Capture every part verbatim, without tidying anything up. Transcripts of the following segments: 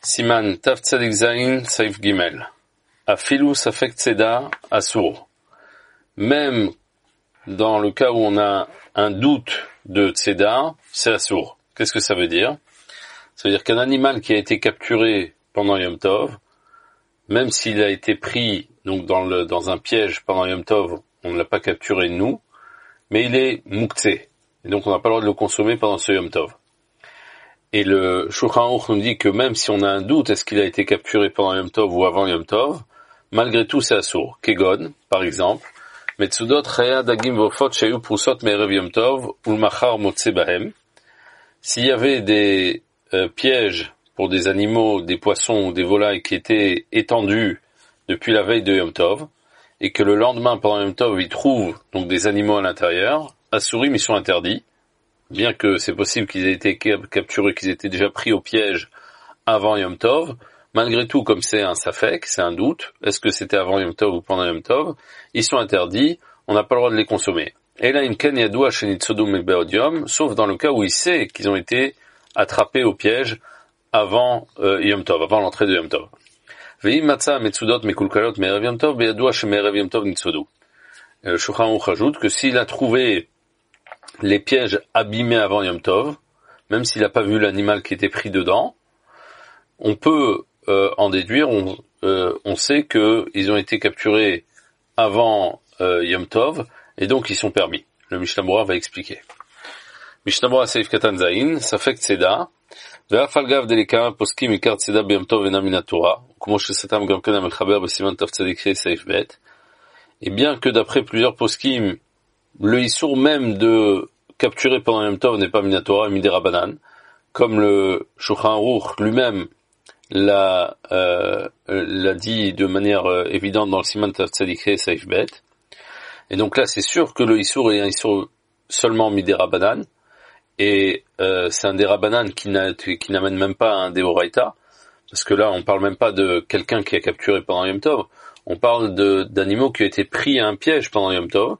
Siman Tav Tzadik Zayin Saif Gimel. Afilu Safek Tzeda Asur. Même dans le cas où on a un doute de Tzeda, c'est Asur. Qu'est-ce que ça veut dire? Ça veut dire qu'un animal qui a été capturé pendant Yom Tov, même s'il a été pris donc dans, le, dans un piège pendant Yom Tov, on ne l'a pas capturé nous, mais il est Moukhtse. Et donc on n'a pas le droit de le consommer pendant ce Yom Tov. Et le Shulchan Aruch nous dit que même si on a un doute, est-ce qu'il a été capturé pendant Yom Tov ou avant Yom Tov, malgré tout c'est assour. Kegon, par exemple, Metsudot Chaya Dagim Vofot Shayu Prusot Me'erev Yom Tov Ulmachar Motze Bahem. S'il y avait des euh, pièges pour des animaux, des poissons ou des volailles qui étaient étendus depuis la veille de Yom Tov, et que le lendemain pendant Yom Tov ils trouvent donc des animaux à l'intérieur, assourim ils sont interdits. Bien que c'est possible qu'ils aient été capturés, qu'ils étaient déjà pris au piège avant Yom Tov, malgré tout, comme c'est un safek, c'est un doute, est-ce que c'était avant Yom Tov ou pendant Yom Tov, ils sont interdits, on n'a pas le droit de les consommer. Et là, imken yadoua shenitsodum be'odium, sauf dans le cas où il sait qu'ils ont été attrapés au piège avant euh, Yom Tov, avant l'entrée de Yom Tov. Ve'im matza metsudot mekulkalot me'erev Yom Tov be'yadoua sheme'erev Yom Tov nitsodu. Le Shulchan Aruch rajoute que s'il a trouvé les pièges abîmés avant Yom Tov, même s'il n'a pas vu l'animal qui était pris dedans, on peut euh, en déduire, on, euh, on sait qu'ils ont été capturés avant euh, Yom Tov, et donc ils sont permis. Le Mishnah Berurah va expliquer. Mishnah Berurah Seif Katan Zayin, Safek Tzeda, Ve'afal gav delika poskim ikar tzeda b'Yom Tov ena min haTorah, כמו שסתם גם כן המחבר בסימן תצ"ח סעיף ב', et bien que d'après plusieurs poskim, le issour même de capturer pendant Yom Tov n'est pas min haTorah, mais midei Rabbanan, comme le Shulchan Aruch lui-même l'a, euh, l'a dit de manière euh, évidente dans le Siman Tzadik Saif Bet. Et donc là, c'est sûr que le issour est un issour seulement midei Rabbanan, et euh, c'est un des Rabbanan qui, n'a, qui n'amène même pas un Deoraita, parce que là, on parle même pas de quelqu'un qui a capturé pendant Yom Tov, on parle de, d'animaux qui ont été pris à un piège pendant Yom Tov.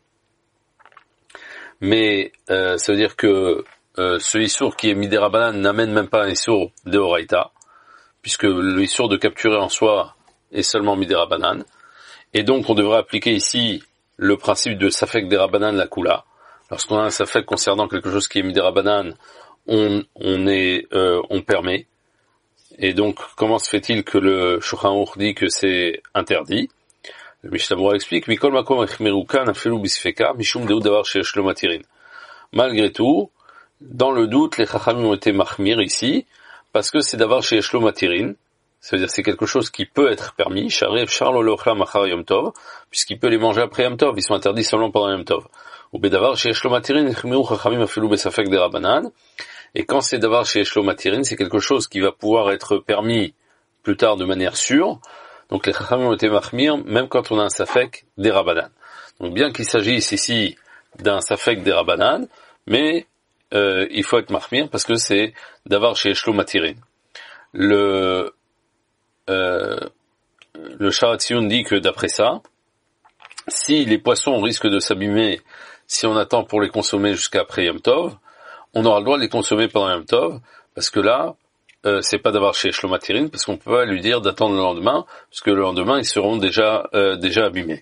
Mais euh, ça veut dire que euh, ce issour qui est midei Rabbanan n'amène même pas un issour deoraita, puisque le issour de capturer en soi est seulement midei Rabbanan, et donc on devrait appliquer ici le principe de safek des Rabbanan la kula. Lorsqu'on a un safek concernant quelque chose qui est midei Rabbanan, on, on est, euh, on permet. Et donc comment se fait-il que le Shulchan Aruch dit que c'est interdit? Le Mishnah Berurah explique, Mikol makom echmeru kan afilu bisfeka mishum deu davar sheyesh lo matirin. Malgré tout, dans le doute, les chachamim ont été mahmir ici, parce que c'est davar sheyesh lo matirin, ça veut dire c'est quelque chose qui peut être permis, sharev charlo lochla machar Yom Tov, puisqu'il peut les manger après Yom Tov, ils sont interdits seulement pendant Yom Tov. Ou bedavar sheyesh lo matirin echmeru chachamim afilu besafek de Rabbanan, et quand c'est davar sheyesh lo matirin, c'est quelque chose qui va pouvoir être permis plus tard de manière sûre. Donc les chachamim ont été mahmir, même quand on a un safek des Rabbanan. Donc bien qu'il s'agisse ici d'un safek des Rabbanan, mais euh, il faut être mahmir parce que c'est d'avoir chez Eshlo Matirin. Le euh, le Sharat Tziyun dit que d'après ça, si les poissons risquent de s'abîmer si on attend pour les consommer jusqu'à après Yom Tov, on aura le droit de les consommer pendant Yom Tov, parce que là, Euh, c'est pas d'avoir chez Eshlo Matirin, parce qu'on peut pas lui dire d'attendre le lendemain, parce que le lendemain, ils seront déjà euh, déjà abîmés.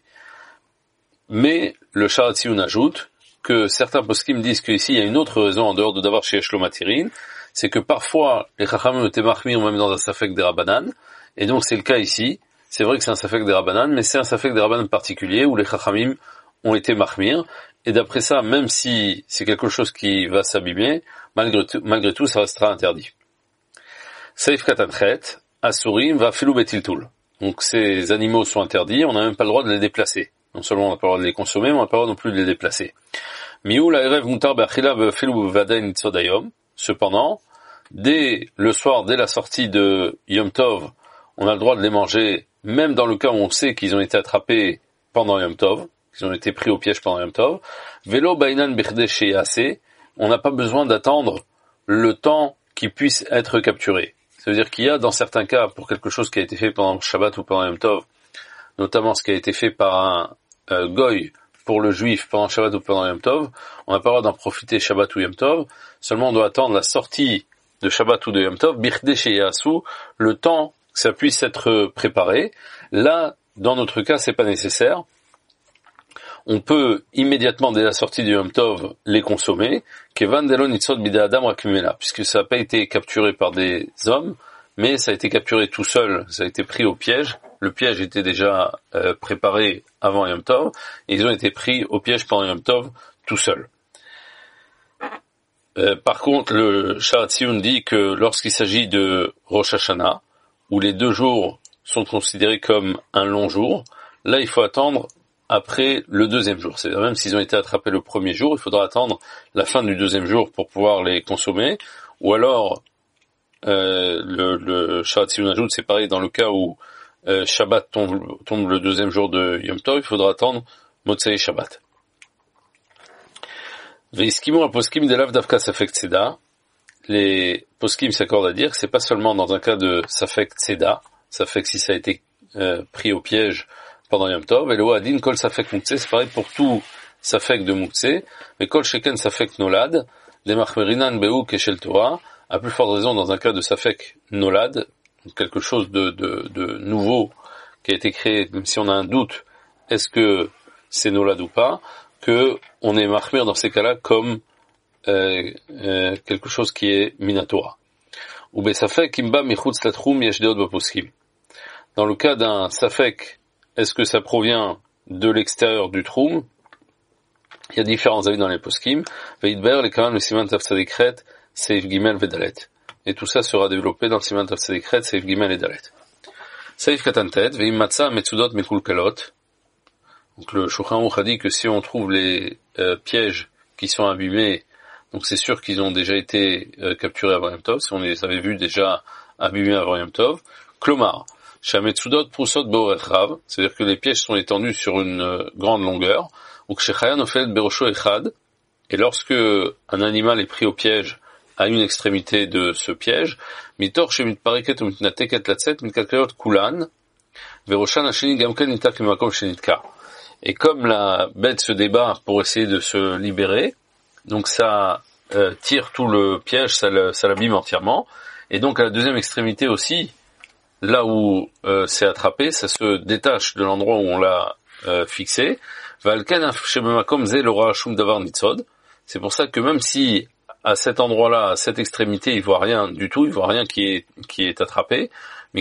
Mais le Sharat Tziyun ajoute que certains poskim disent qu'ici, il y a une autre raison en dehors de d'avoir chez Eshlo Matirin, c'est que parfois, les chachamim étaient mahmir même dans un safek des Rabbanan, et donc c'est le cas ici. C'est vrai que c'est un safek des Rabbanan, mais c'est un safek des Rabbanan particulier, où les chachamim ont été mahmir, et d'après ça, même si c'est quelque chose qui va s'abîmer, malgré tout, malgré tout, ça restera interdit. Saif Katanchet, Asurim, va Filou Betiltul. Donc ces animaux sont interdits, on n'a même pas le droit de les déplacer. Non seulement on n'a pas le droit de les consommer, mais on n'a pas le droit non plus de les déplacer. Miou la erev mutar be'achila be'filu be'vadai nitzodayom. Cependant, dès le soir, dès la sortie de Yom Tov, on a le droit de les manger, même dans le cas où on sait qu'ils ont été attrapés pendant Yom Tov, qu'ils ont été pris au piège pendant Yom Tov. Velo bainan bechde sheyase. On n'a pas besoin d'attendre le temps qu'ils puissent être capturés. Ça veut dire qu'il y a, dans certains cas, pour quelque chose qui a été fait pendant Shabbat ou pendant Yom Tov, notamment ce qui a été fait par un euh, goy pour le juif pendant Shabbat ou pendant Yom Tov, on n'a pas le droit d'en profiter Shabbat ou Yom Tov, seulement on doit attendre la sortie de Shabbat ou de Yom Tov, Birde Sheyasu, le temps que ça puisse être préparé. Là, dans notre cas, c'est pas nécessaire. On peut immédiatement, dès la sortie du Yom Tov, les consommer, Kevan Delon Nitzot Bide Adam Rakmimela, puisque ça n'a pas été capturé par des hommes, mais ça a été capturé tout seul, ça a été pris au piège. Le piège était déjà euh, préparé avant Yom Tov, et ils ont été pris au piège pendant Yom Tov tout seul. Euh, par contre, le Sharatzion dit que lorsqu'il s'agit de Rosh Hashanah, où les deux jours sont considérés comme un long jour, là il faut attendre après le deuxième jour. C'est-à-dire même s'ils ont été attrapés le premier jour, il faudra attendre la fin du deuxième jour pour pouvoir les consommer, ou alors euh, le, le Sharatzion ajoute, c'est pareil dans le cas où euh, Shabbat tombe, tombe le deuxième jour de Yom Tov, il faudra attendre Motzei Shabbat. Veiskimo poskim de lav davka safek tzeda. Les poskim s'accordent à dire que c'est pas seulement dans un cas de safek tzeda, safek si ça a été euh, pris au piège pendant Yom Tov, et le Adin kol safek muktzeh, c'est pareil pour tout safek de muktzeh, mais kol sheken safek nolad, des machmerinan be'u keshel Torah, à plus forte raison dans un cas de safek nolad, quelque chose de, de, de nouveau qui a été créé, même si on a un doute, est-ce que c'est nolad ou pas, que on est machmir dans ces cas-là comme euh, euh, quelque chose qui est minatora. Ou be safek imba michutz latchum yesh deot b'poskim. Dans le cas d'un safek, est-ce que ça provient de l'extérieur du troum? Il y a différents avis dans les poskim. Veidber les kaman le siman tav tzadikret seif gimel vedalet. Et tout ça sera développé dans le siman tav tzadikret seif gimel et dalet. Seif katantet veim matza metzudot mekulkalot. Donc le Shulchan Aruch a dit que si on trouve les euh, pièges qui sont abîmés, donc c'est sûr qu'ils ont déjà été euh, capturés avant Yom Tov, si on les avait vus déjà abîmés avant Yom Tov. Klomar, Shametzudot Prusot Beorech Rav, c'est-à-dire que les pièges sont étendus sur une euh, grande longueur, ou Kshechayan Ofel Berosho Echad, et lorsque un animal est pris au piège à une extrémité de ce piège, Mitor Shemit Pariket ou Mitnateket Latset Mitkalkayot Kulan, Veroshan Hasheni Gamken Nitak Limakom Shenitka. Et comme la bête se débat pour essayer de se libérer, donc ça euh, tire tout le piège, ça, le, ça l'abîme entièrement. Et donc à la deuxième extrémité aussi, là où euh, c'est attrapé, ça se détache de l'endroit où on l'a euh, fixé. C'est pour ça que même si à cet endroit-là, à cette extrémité, il voit rien du tout, il voit rien qui est qui est attrapé. Mais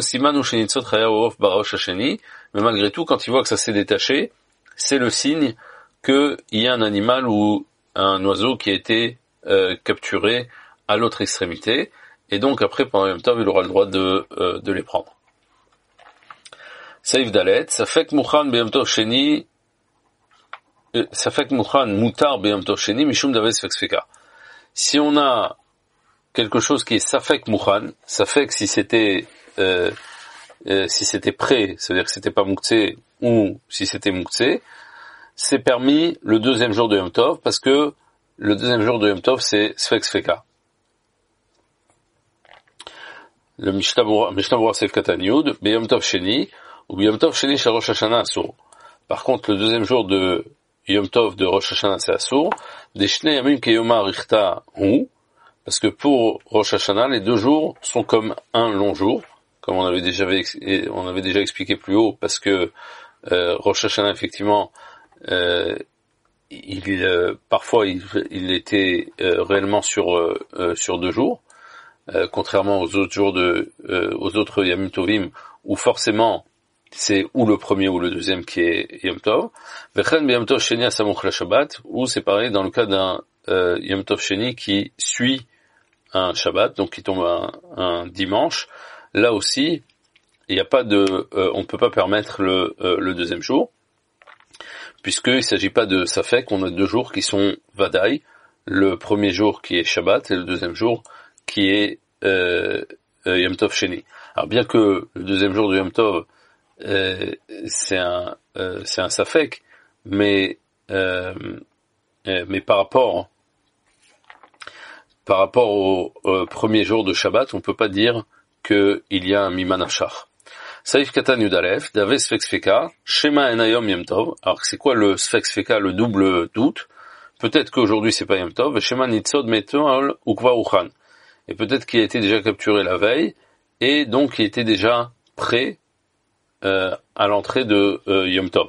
malgré tout, quand il voit que ça s'est détaché, c'est le signe qu'il y a un animal ou un oiseau qui a été euh, capturé à l'autre extrémité, et donc après, pendant le même temps, il aura le droit de, euh, de les prendre. Saïf Dalet, Safek Mouchan Beyom Tov Sheni, Safek Mouchan Moutar Beyom Tov Sheni, Mishum Davet Sfek Sfeka. Si on a quelque chose qui est Safek Mouchan, Safek si c'était euh, euh, si c'était prêt, c'est-à-dire que c'était pas Mouktsé, ou si c'était Mouktsé, c'est permis le deuxième jour de Yom Tov, parce que le deuxième jour de Yom Tov, c'est Sfek Sfeka. Le Mishnah Berurah Seif Katan Yud, Beyom Tov Sheni, ou Beyom Tov Sheni Shel Rosh Hashanah Asur. Par contre, le deuxième jour de Yom Tov de Rosh Hashanah, c'est Asur. Des Shnei Yamim Keyoma Richta Hu, parce que pour Rosh Hashanah, les deux jours sont comme un long jour, comme on avait déjà, on avait déjà expliqué plus haut, parce que euh, Rosh Hashanah, effectivement, euh, il, euh, parfois il, il était euh, réellement sur euh, euh, sur deux jours, euh, contrairement aux autres jours de euh, aux autres Yamim Tovim, où forcément c'est ou le premier ou le deuxième qui est Yom Tov. Vechen Yom Tov Sheni Asamuch la Shabbat, ou c'est pareil dans le cas d'un euh, Yom Tov Sheni qui suit un Shabbat, donc qui tombe un, un dimanche. Là aussi, il n'y a pas de, euh, on ne peut pas permettre le, euh, le deuxième jour, puisqu'il ne s'agit pas de Safek, on a deux jours qui sont Vadaï, le premier jour qui est Shabbat et le deuxième jour qui est euh, euh, Yom Tov Sheni. Alors bien que le deuxième jour de Yom Tov, euh, c'est un, euh, c'est un Safek, mais euh, euh, mais par rapport par rapport au, au premier jour de Shabbat, on peut pas dire qu'il y a un Miman Hachar. Saïf Katan Yudalef, Dave Sfek Sfeka, Shema Enayom Yom Tov. Alors c'est quoi le Sfek Sfeka, le double doute? Peut-être qu'aujourd'hui c'est pas Yom Tov, Shema Nitzod Metol Ukva Uchan. et peut-être qu'il a été déjà capturé la veille, et donc il était déjà prêt euh, à l'entrée de euh, Yom Tov.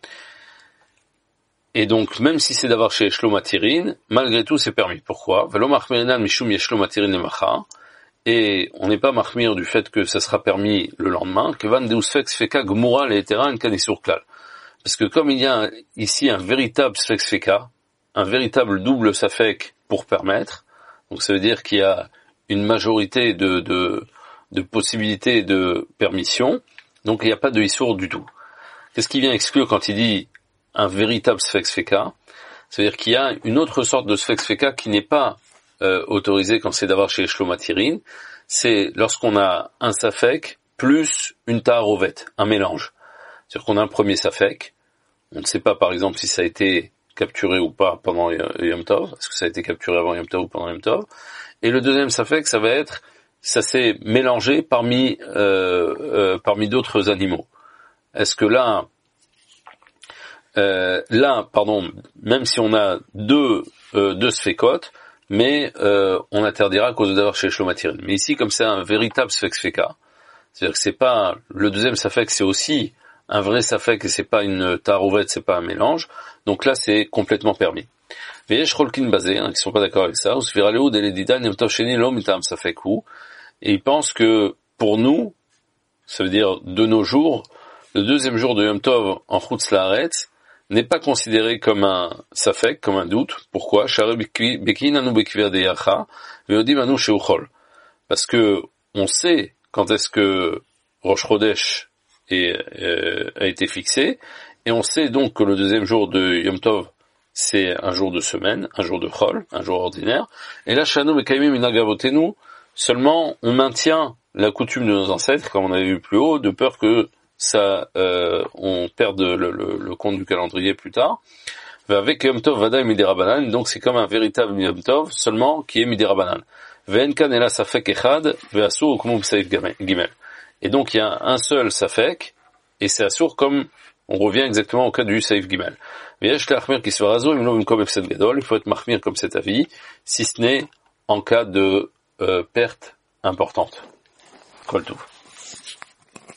Et donc, même si c'est d'avoir chez Shlo Matirin, malgré tout, c'est permis. Pourquoi? Velo Machmirinan Mishum Yeshlo Matirin Lemacha. Et on n'est pas marmire du fait que ça sera permis le lendemain, que Van Deusfex Feka Gmura le Eteran Kanisur Klal. Parce que comme il y a ici un véritable Sfex Feka, un véritable double Safek pour permettre, donc ça veut dire qu'il y a une majorité de, de, de possibilités de permission, donc il n'y a pas de Issour du tout. Qu'est-ce qui vient exclure quand il dit un véritable Sfex Feka? C'est-à-dire qu'il y a une autre sorte de Sfex Feka qui n'est pas Euh, autorisé quand c'est d'avoir chez Shlo Matirin, c'est lorsqu'on a un safek plus une ta'arovet, un mélange. C'est-à-dire qu'on a un premier safek, on ne sait pas par exemple si ça a été capturé ou pas pendant Yom Tov, est-ce que ça a été capturé avant Yom Tov ou pendant Yom Tov, et le deuxième safek, ça va être, ça s'est mélangé parmi euh, euh, parmi d'autres animaux. Est-ce que là, euh, là, pardon, même si on a deux euh, deux sfekot, mais euh, on interdira à cause d'avoir chez Shlo Matirin. Mais ici, comme c'est un véritable Sfex Feka, c'est-à-dire que c'est pas le deuxième Safek, c'est aussi un vrai Safek et c'est pas une tarouvette, c'est pas un mélange. Donc là, c'est complètement permis. Mais je Rolkin basé, hein, qui sont pas d'accord avec ça. Et ils pensent que pour nous, ça veut dire de nos jours, le deuxième jour de Yom Tov en Chutz La'aretz n'est pas considéré comme un safek, comme un doute. Pourquoi? Parce que on sait quand est-ce que Rosh Chodesh est, euh, a été fixé, et on sait donc que le deuxième jour de Yom Tov, c'est un jour de semaine, un jour de Chol, un jour ordinaire. Et là, Shanu Mekayimim Minagavotenu, seulement on maintient la coutume de nos ancêtres, comme on avait vu plus haut, de peur que ça, euh, on perd le, le, le compte du calendrier plus tard. Avec Yom Tov Vadaï Midirabanan, donc c'est comme un véritable Yom Tov, seulement qui est Midirabanan. Ve'enkan ela safek echad, ve'asur comme saif gimel. Et donc il y a un seul safek, et c'est asur comme on revient exactement au cas du saif gimel. Ve'yesh le'achmir ki svarazo, im lo v'mkom efsed gadol, il faut être mahmir comme cet avis, si ce n'est en cas de euh, perte importante. Kol touv.